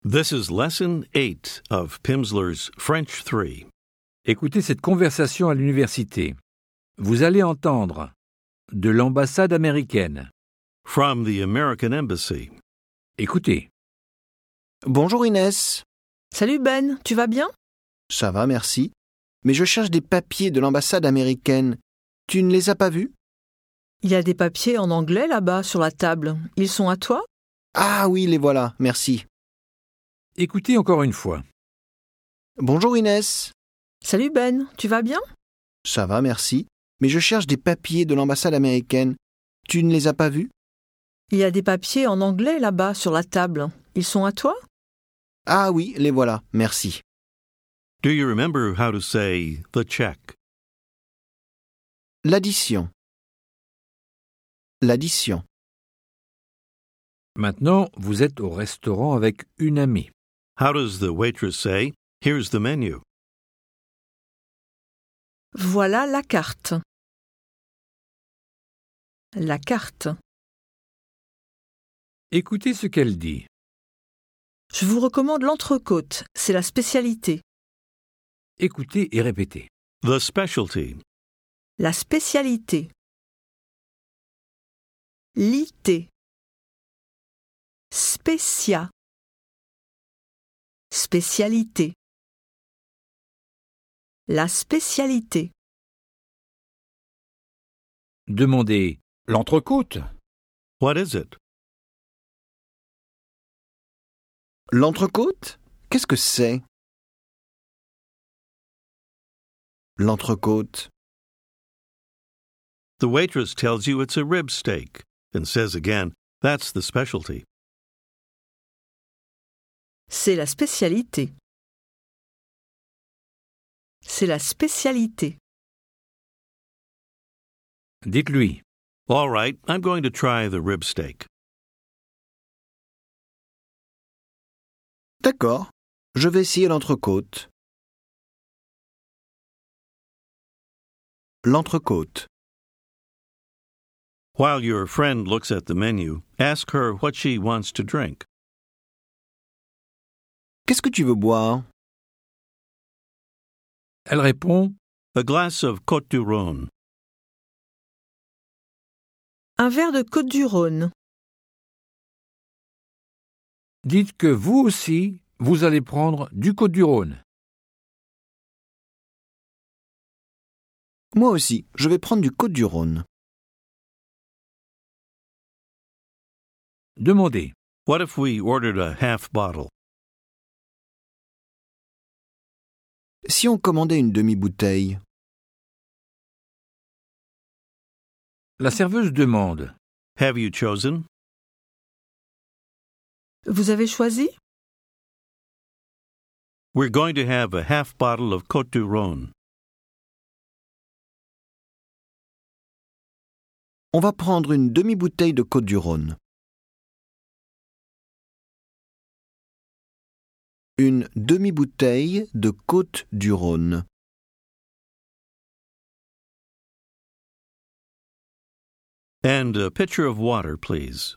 This is Lesson 8 of Pimsleur's French 3. Écoutez cette conversation à l'université. Vous allez entendre de l'ambassade américaine. From the American Embassy. Écoutez. Bonjour Inès. Salut Ben, tu vas bien? Ça va, merci. Mais je cherche des papiers de l'ambassade américaine. Tu ne les as pas vus? Il y a des papiers en anglais là-bas sur la table. Ils sont à toi? Ah oui, les voilà, merci. Écoutez encore une fois. Bonjour Inès. Salut Ben, tu vas bien? Ça va, merci. Mais je cherche des papiers de l'ambassade américaine. Tu ne les as pas vus? Il y a des papiers en anglais là-bas sur la table. Ils sont à toi? Ah oui, les voilà, merci. Do you remember how to say the check? L'addition. L'addition. Maintenant, vous êtes au restaurant avec une amie. How does the waitress say, "Here's the menu"? Voilà la carte. La carte. Écoutez ce qu'elle dit. Je vous recommande l'entrecôte, c'est la spécialité. Écoutez et répétez. The specialty. La spécialité. Lité. Spécia. Spécialité. La spécialité. Demandez l'entrecôte. What is it? L'entrecôte? Qu'est-ce que c'est? L'entrecôte. The waitress tells you it's a rib steak and says again, "That's the specialty." C'est la spécialité. C'est la spécialité. Dites-lui. All right, I'm going to try the rib steak. D'accord. Je vais essayer l'entrecôte. L'entrecôte. While your friend looks at the menu, ask her what she wants to drink. Qu'est-ce que tu veux boire? Elle répond. A glass of Côte du Rhône. Un verre de Côte-du-Rhône. Dites que vous aussi, vous allez prendre du Côte-du-Rhône. Moi aussi, je vais prendre du Côte-du-Rhône. Demandez. What if we ordered a half bottle? Si on commandait une demi-bouteille? La serveuse demande. Have you chosen? Vous avez choisi? We're going to have a half bottle of Côte du Rhône. On va prendre une demi-bouteille de Côte-du-Rhône. Une demi-bouteille de Côte-du-Rhône. And a pitcher of water, please.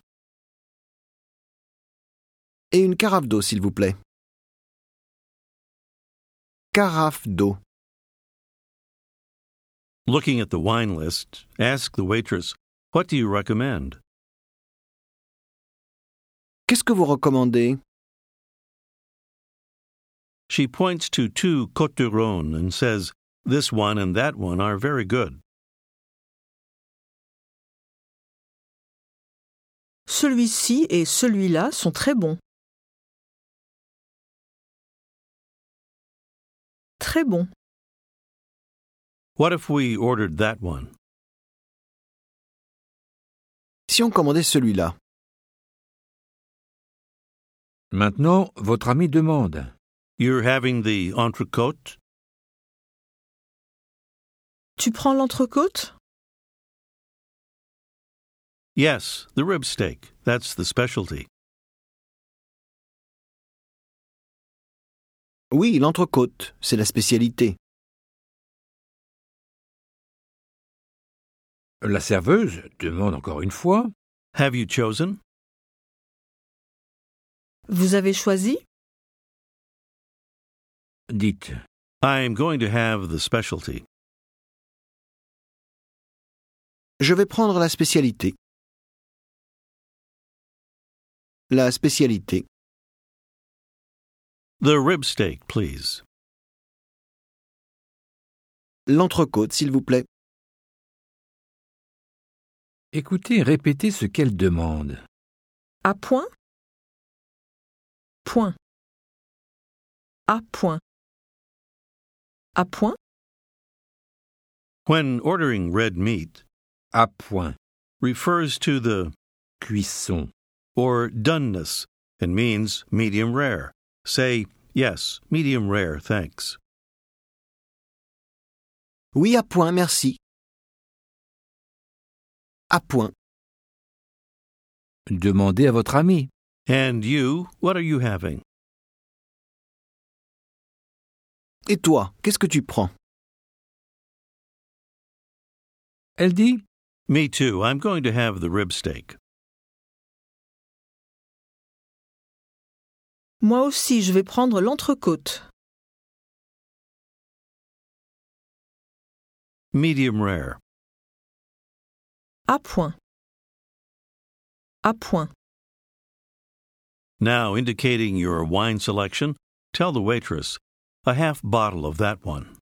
Et une carafe d'eau, s'il vous plaît. Carafe d'eau. Looking at the wine list, ask the waitress, "What do you recommend?" Qu'est-ce que vous recommandez? She points to 2 Côte du Rhône and says, "This one and that one are very good." Celui-ci et celui-là sont très bons. Très bons. What if we ordered that one? Si on commandait celui-là? Maintenant, votre ami demande. You're having the entrecôte? Tu prends l'entrecôte? Yes, the rib steak. That's the specialty. Oui, l'entrecôte, c'est la spécialité. La serveuse demande encore une fois. Have you chosen? Vous avez choisi? Dites I'm going to have the specialty. Je vais prendre la spécialité. La spécialité. The rib steak, please. L'entrecôte, s'il vous plaît. Écoutez et répétez ce qu'elle demande. À point? Point. À point. À point? When ordering red meat, À point. refers to the Cuisson. or doneness and means medium rare. Say, yes, medium rare, thanks. Oui, à point, merci. À point. Demandez à votre ami. And you, what are you having? Et toi, qu'est-ce que tu prends? Elle dit Me too, I'm going to have the rib steak. Moi aussi, je vais prendre l'entrecôte. Medium rare. À point. À point. Now, indicating your wine selection, tell the waitress, a half bottle of that one.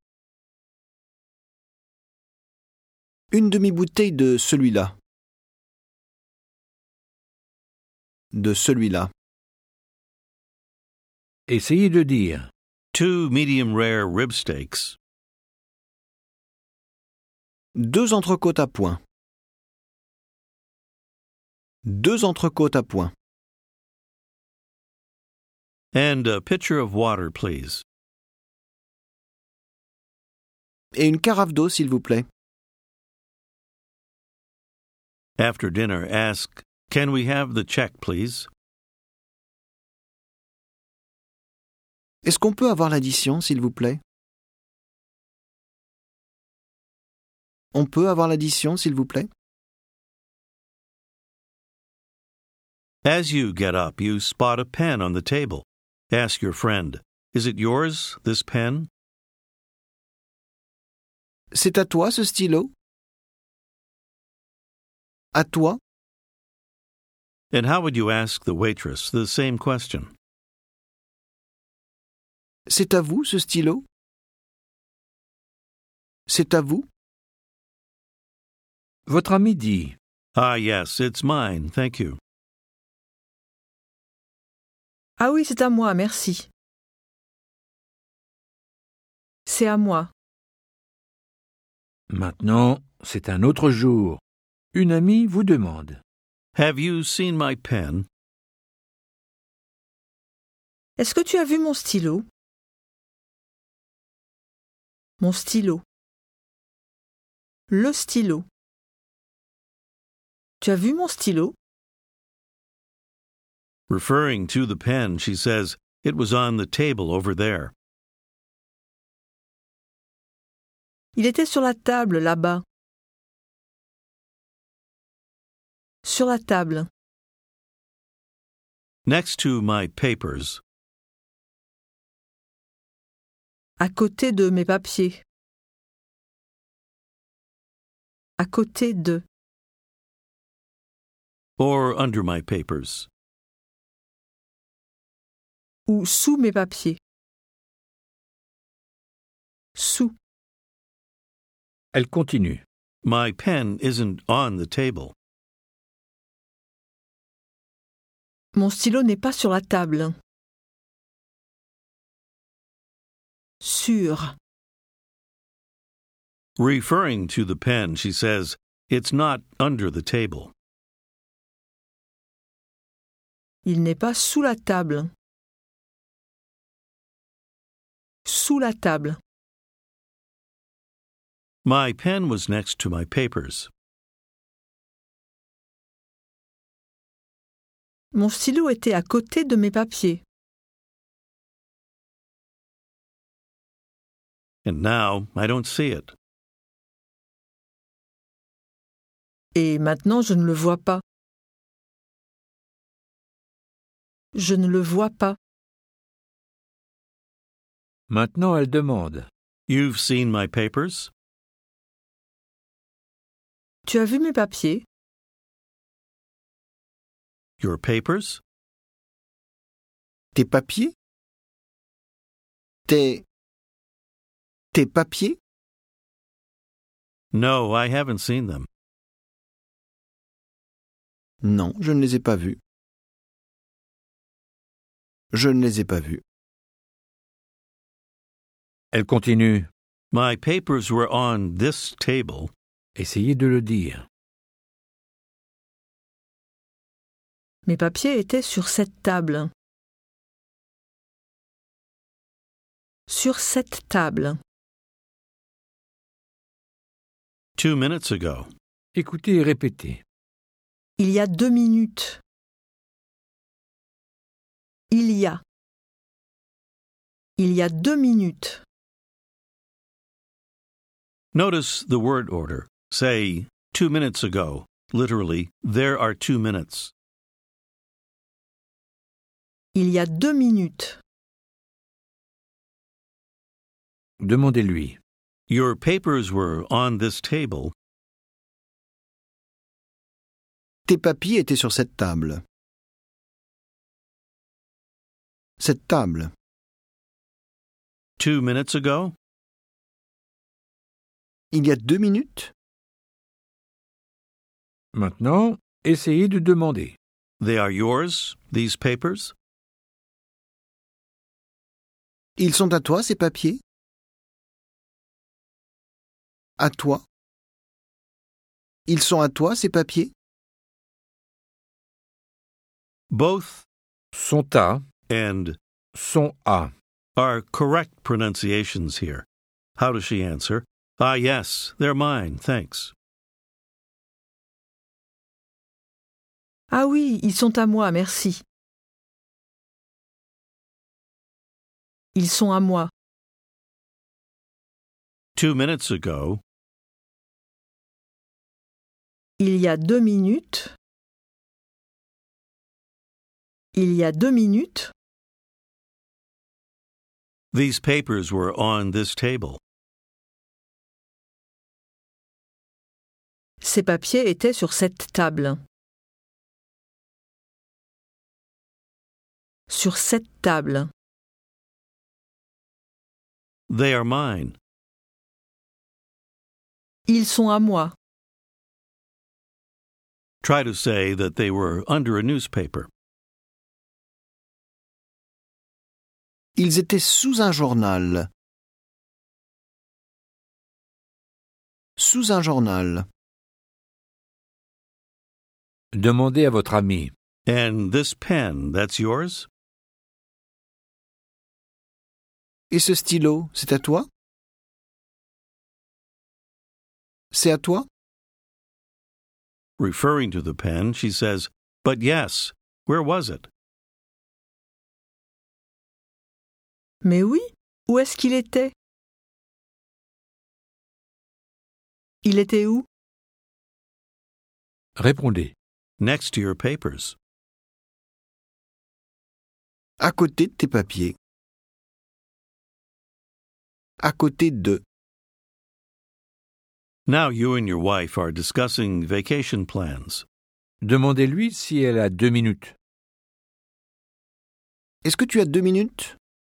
Une demi-bouteille de celui-là. De celui-là. Essayez de dire 2 medium rare rib steaks. 2 entrecôtes à point. 2 entrecôtes à point. And a pitcher of water, please. Et une carafe d'eau, s'il vous plaît. After dinner, ask, can we have the check, please? Est-ce qu'on peut avoir l'addition, s'il vous plaît? On peut avoir l'addition, s'il vous plaît? As you get up, you spot a pen on the table. Ask your friend, is it yours, this pen? C'est à toi, ce stylo? À toi? And how would you ask the waitress the same question? C'est à vous, ce stylo? C'est à vous? Votre ami dit Ah, yes, it's mine, thank you. Ah oui, c'est à moi, merci. C'est à moi. Maintenant, c'est un autre jour. Une amie vous demande Have you seen my pen? Est-ce que tu as vu mon stylo? Mon stylo. Le stylo. Tu as vu mon stylo? Referring to the pen, she says, it was on the table over there. Il était sur la table, là-bas. Sur la table. Next to my papers. À côté de mes papiers. À côté de. Or under my papers. Ou sous mes papiers. Sous. Elle continue. My pen isn't on the table. Mon stylo n'est pas sur la table. Sur. Referring to the pen, she says, it's not under the table. Il n'est pas sous la table. Sous la table. My pen was next to my papers. Mon stylo était à côté de mes papiers. And now I don't see it. Et maintenant, je ne le vois pas. Je ne le vois pas. Maintenant, elle demande. You've seen my papers? Tu as vu mes papiers? Your papers? Tes papiers? Tes papiers? No, I haven't seen them. Non, je ne les ai pas vus. Je ne les ai pas vus. Elle continue. My papers were on this table. Essayez de le dire. Mes papiers étaient sur cette table. Sur cette table. 2 minutes ago. Écoutez et répétez. Il y a 2 minutes. Il y a. Il y a 2 minutes. Notice the word order. Say, 2 minutes ago. Literally, there are 2 minutes. Il y a 2 minutes. Demandez-lui. Your papers were on this table. Tes papiers étaient sur cette table. Cette table. 2 minutes ago? Il y a 2 minutes? Maintenant, essayez de demander. They are yours, these papers? Ils sont à toi, ces papiers? À toi? Ils sont à toi, ces papiers? Both Sont à, and sont à. are correct pronunciations here. How does she answer? Ah, yes, they're mine, thanks. Ah oui, ils sont à moi, merci. Ils sont à moi. 2 minutes ago, Il y a 2 minutes. Il y a 2 minutes. these papers were on this table. Ces papiers étaient sur cette table. Sur cette table. They are mine. Ils sont à moi. Try to say that they were under a newspaper. Ils étaient sous un journal. Sous un journal. Demandez à votre ami. And this pen, that's yours? Et ce stylo, c'est à toi? C'est à toi? Referring to the pen, she says, but yes, where was it? Mais oui, où est-ce qu'il était? Il était où? Répondez. Next to your papers. À côté de tes papiers. À côté de. Now you and your wife are discussing vacation plans. Demandez-lui si elle a 2 minutes. Est-ce que tu as 2 minutes?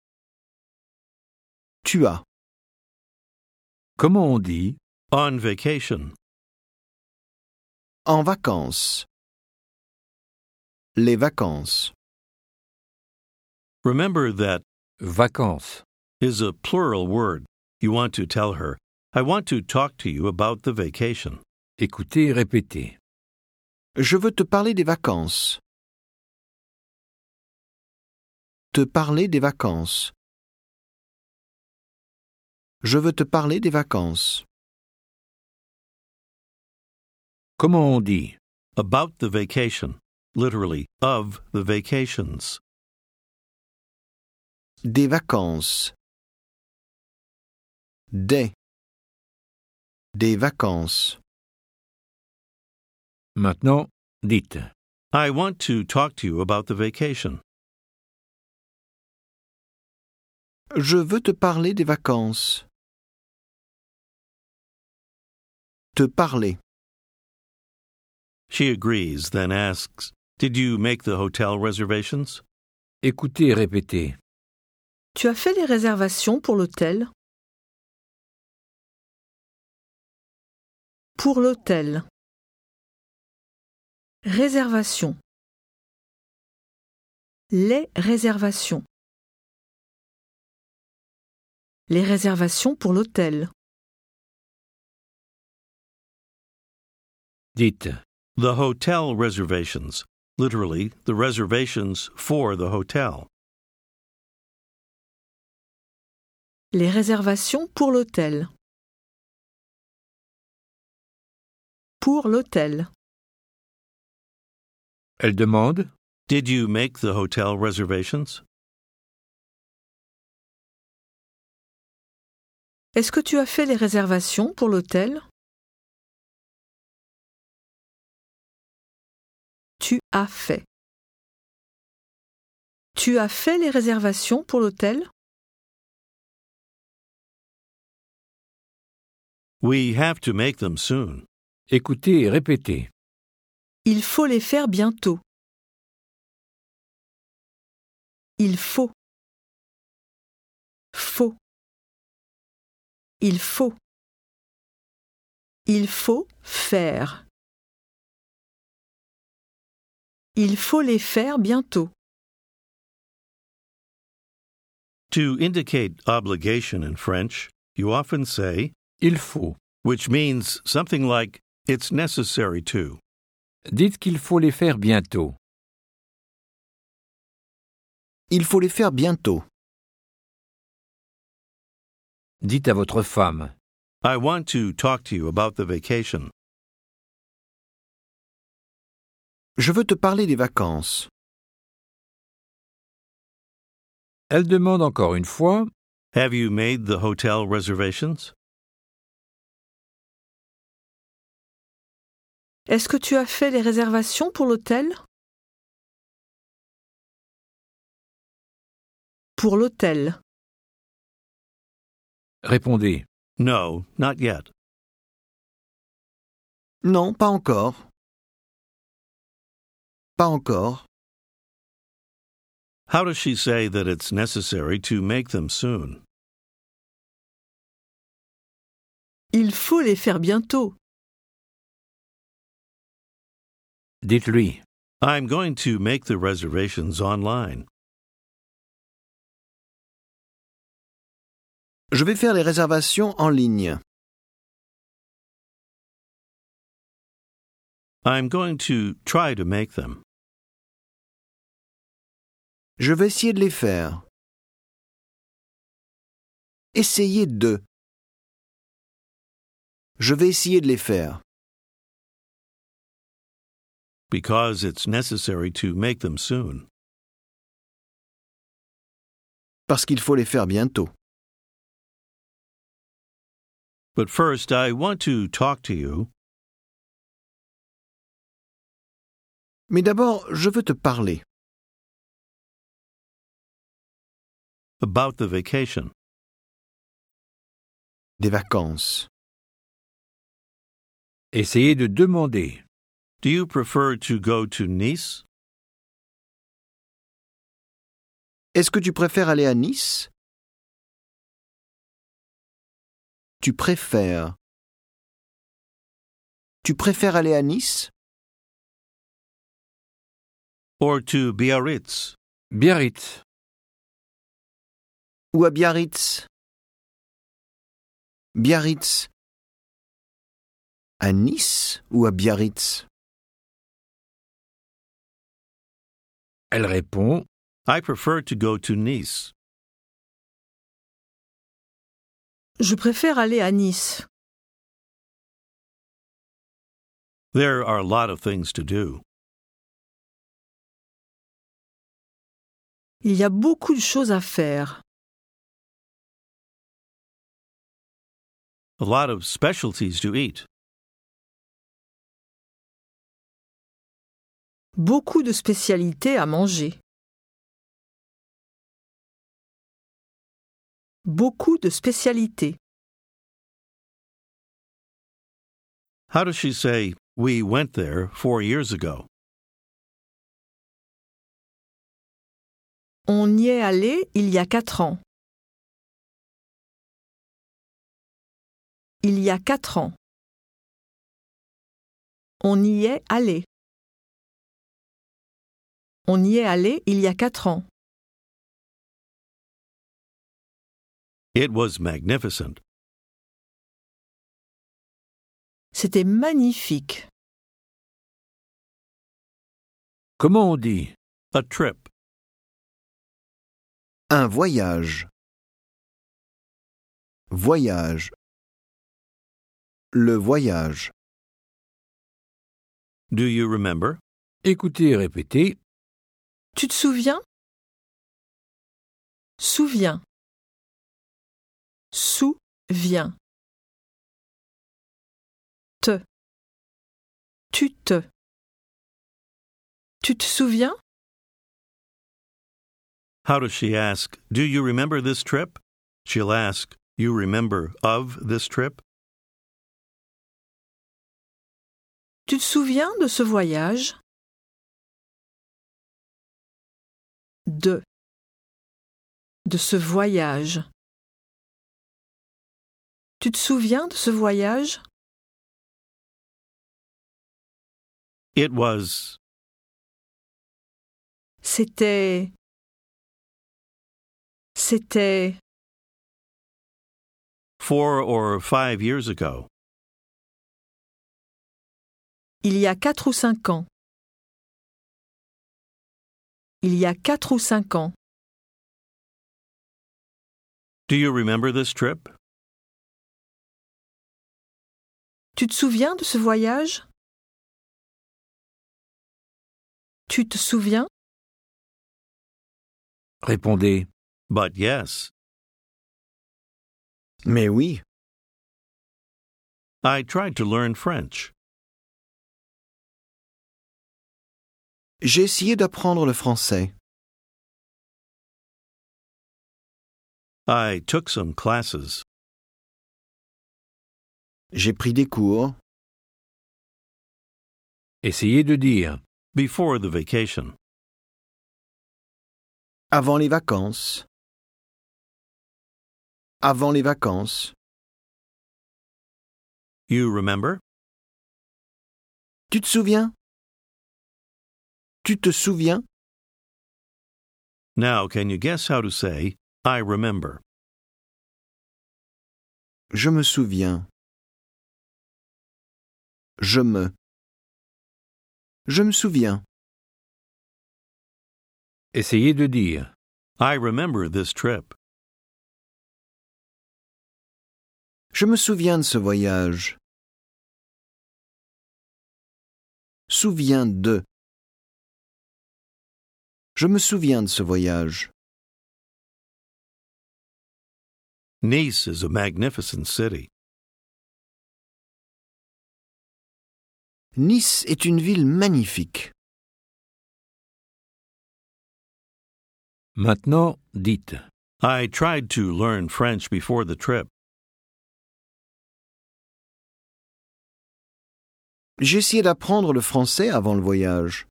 Tu as. Comment on dit? On vacation. En vacances. Les vacances. Remember that Vacances. is a plural word. You want to tell her, I want to talk to you about the vacation. Écoutez et répétez. Je veux te parler des vacances. Te parler des vacances. Je veux te parler des vacances. Comment on dit? About the vacation. Literally, of the vacations. Des vacances. Des vacances. Maintenant, dites. I want to talk to you about the vacation. Je veux te parler des vacances. Te parler. She agrees, then asks, Did you make the hotel reservations? Écoutez et répétez. Tu as fait les réservations pour l'hôtel? Pour l'hôtel. Réservation. Les réservations. Les réservations pour l'hôtel. Dites. The hotel reservations. Literally, the reservations for the hotel. Les réservations pour l'hôtel. Pour l'hôtel. Elle demande. Did you make the hotel reservations? Est-ce que tu as fait les réservations pour l'hôtel? Tu as fait. Tu as fait les réservations pour l'hôtel? We have to make them soon. Écoutez et répétez. Il faut les faire bientôt. Il faut. Faut. Il faut. Il faut faire. Il faut les faire bientôt. To indicate obligation in French, you often say, Il faut. which means something like, it's necessary to. Dites qu'il faut les faire bientôt. Il faut les faire bientôt. Dites à votre femme. I want to talk to you about the vacation. Je veux te parler des vacances. Elle demande encore une fois. Have you made the hotel reservations? Est-ce que tu as fait les réservations pour l'hôtel? Pour l'hôtel. Répondez. No, not yet. Non, pas encore. Pas encore. How does she say that it's necessary to make them soon? Il faut les faire bientôt. Dites-lui. I'm going to make the reservations online. Je vais faire les réservations en ligne. I'm going to try to make them. Je vais essayer de les faire. Essayer de. Je vais essayer de les faire. Because it's necessary to make them soon. Parce qu'il faut les faire bientôt. But first, I want to talk to you Mais d'abord, je veux te parler about the vacation. des vacances. Essayez de demander. Do you prefer to go to Nice? Est-ce que tu préfères aller à Nice? Tu préfères. Tu préfères aller à Nice? Or to Biarritz? Biarritz. Ou à Biarritz? Biarritz. À Nice ou à Biarritz? Elle répond. I prefer to go to Nice. Je préfère aller à Nice. There are a lot of things to do. Il y a beaucoup de choses à faire. A lot of specialties to eat. Beaucoup de spécialités à manger. Beaucoup de spécialités. How does she say, we went there 4 years ago? On y est allé il y a 4 ans. Il y a 4 ans. On y est allé. On y est allé il y a 4 ans. It was magnificent. C'était magnifique. Comment on dit? A trip. Un voyage. Voyage. Le voyage. Do you remember? Écoutez et répétez. Tu te souviens? Souviens. Souviens. Te. Tu te. Tu te souviens? How does she ask, do you remember this trip? She'll ask, you remember of this trip? Tu te souviens de ce voyage? De ce voyage. Tu te souviens de ce voyage? It was. C'était 4 or 5 years ago. il y a 4 ou 5 ans. Il y a 4 ou 5 ans. Do you remember this trip? Tu te souviens de ce voyage? Tu te souviens? Répondez. But yes. Mais oui. I tried to learn French. J'ai essayé d'apprendre le français. I took some classes. J'ai pris des cours. Essayez de dire. Before the vacation. Avant les vacances. Avant les vacances. You remember? Tu te souviens? Tu te souviens? Now, can you guess how to say, I remember? Je me souviens. Je me souviens. Essayez de dire. I remember this trip. Je me souviens de ce voyage. Souviens de. Je me souviens de ce voyage. Nice is a magnificent city. Nice est une ville magnifique. Maintenant, dites. I tried to learn French before the trip. J'ai essayé d'apprendre le français avant le voyage.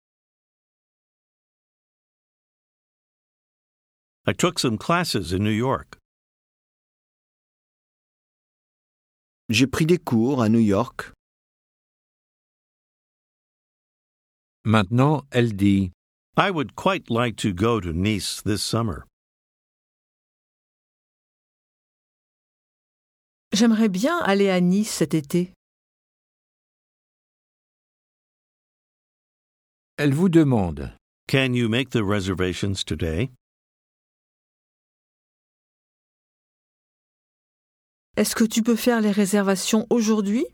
I took some classes in New York. J'ai pris des cours à New York. Maintenant, elle dit. I would quite like to go to Nice this summer. J'aimerais bien aller à Nice cet été. Elle vous demande. Can you make the reservations today? Est-ce que tu peux faire les réservations aujourd'hui?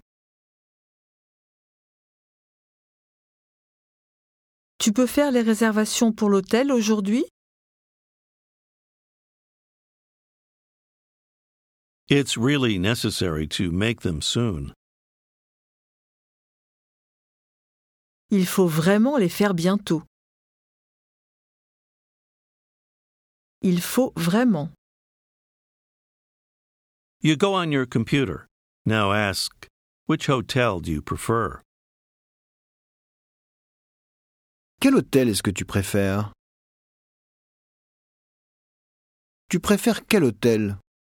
Tu peux faire les réservations pour l'hôtel aujourd'hui? It's really necessary to make them soon. Il faut vraiment les faire bientôt. Il faut vraiment. You go on your computer. Now ask, which hotel do you prefer? Quel hôtel est-ce que tu préfères? Tu préfères quel hôtel?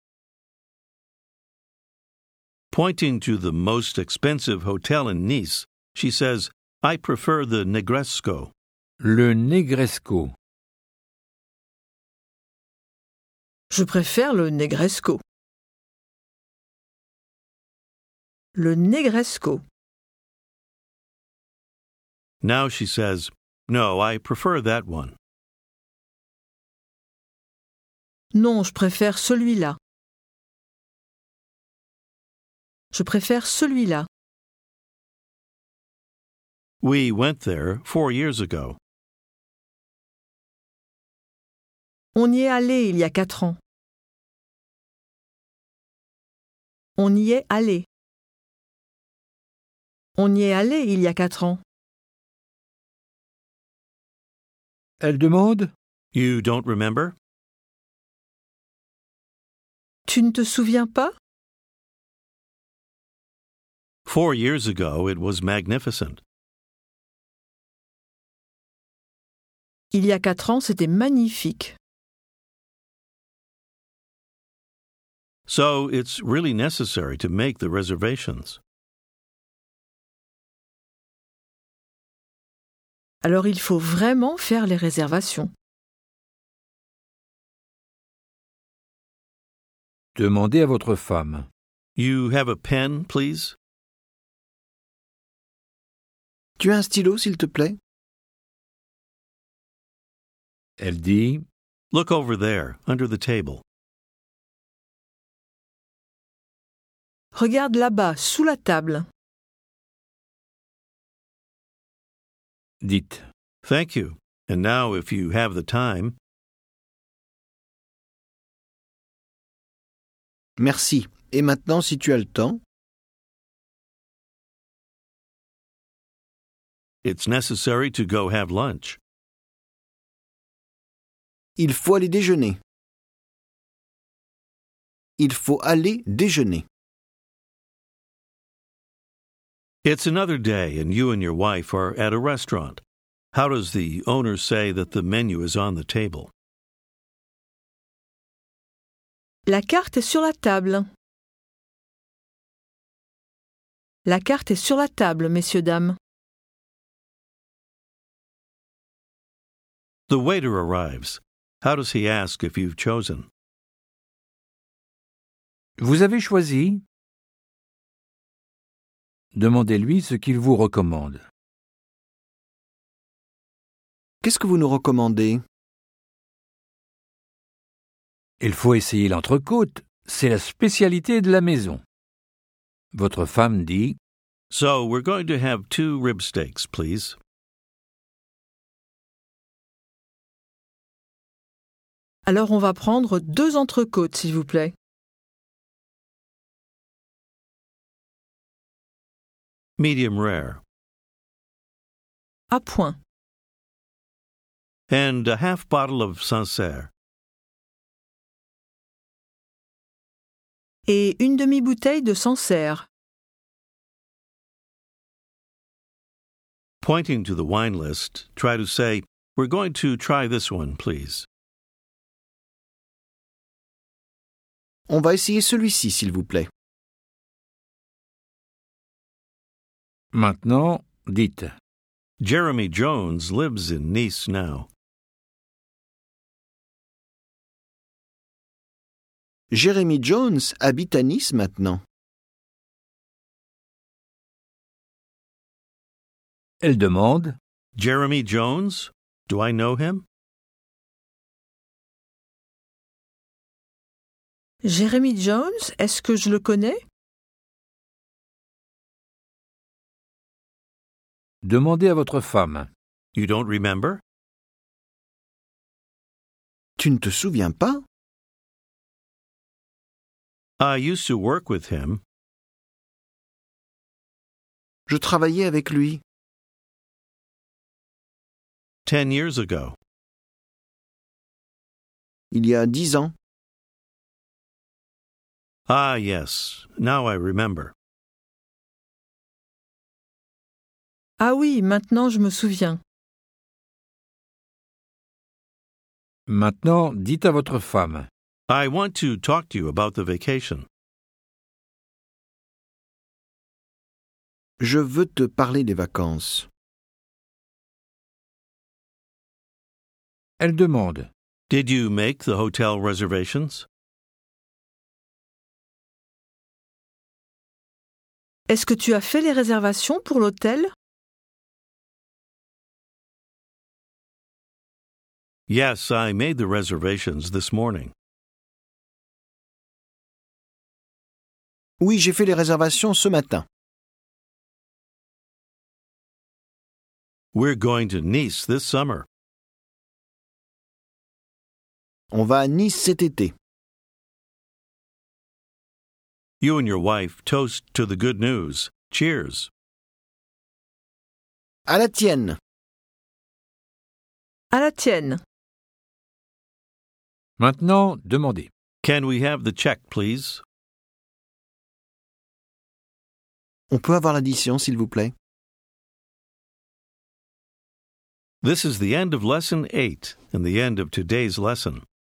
Pointing to the most expensive hotel in Nice, she says, I prefer the Negresco. Le Negresco. Je préfère le Negresco. Le Negresco. Now she says, no, I prefer that one. Non, je préfère celui-là. Je préfère celui-là. We went there 4 years ago. On y est allé il y a 4 ans. On y est allé. On y est allé il y a 4 ans. Elle demande. You don't remember? Tu ne te souviens pas? 4 years ago, it was magnificent. Il y a 4 ans, c'était magnifique. So it's really necessary to make the reservations. Alors il faut vraiment faire les réservations. Demandez à votre femme. You have a pen, please? Tu as un stylo, s'il te plaît? Elle dit. Look over there, under the table. Regarde là-bas, sous la table. Dites. Thank you. And now, if you have the time, Merci. Et maintenant, si tu as le temps? it's necessary to go have lunch. Il faut aller déjeuner. Il faut aller déjeuner. It's another day, and you and your wife are at a restaurant. How does the owner say that the menu is on the table? La carte est sur la table. La carte est sur la table, messieurs, dames. The waiter arrives. How does he ask if you've chosen? Vous avez choisi? Demandez-lui ce qu'il vous recommande. Qu'est-ce que vous nous recommandez? Il faut essayer l'entrecôte. C'est la spécialité de la maison. Votre femme dit. So, we're going to have 2 rib steaks, please. Alors on va prendre 2 entrecôtes, s'il vous plaît. Medium rare. À point. And a half bottle of Sancerre. Et une demi-bouteille de Sancerre. Pointing to the wine list, try to say, we're going to try this one, please. On va essayer celui-ci, s'il vous plaît. Maintenant, dites. Jeremy Jones lives in Nice now. Jeremy Jones habite à Nice maintenant. Elle demande. Jeremy Jones? Do I know him? Jeremy Jones, est-ce que je le connais? Demandez à votre femme. You don't remember? Tu ne te souviens pas? I used to work with him. Je travaillais avec lui. 10 years ago. Il y a 10 ans. Ah, yes. Now I remember. Ah oui, maintenant je me souviens. Maintenant, dites à votre femme. I want to talk to you about the vacation. Je veux te parler des vacances. Elle demande. Did you make the hotel reservations? Est-ce que tu as fait les réservations pour l'hôtel? Yes, I made the reservations this morning. Oui, j'ai fait les réservations ce matin. We're going to Nice this summer. On va à Nice cet été. You and your wife toast to the good news. Cheers. À la tienne. À la tienne. Maintenant, demandez. Can we have the check, please? On peut avoir l'addition, s'il vous plaît? This is the end of Lesson 8 and the end of today's lesson.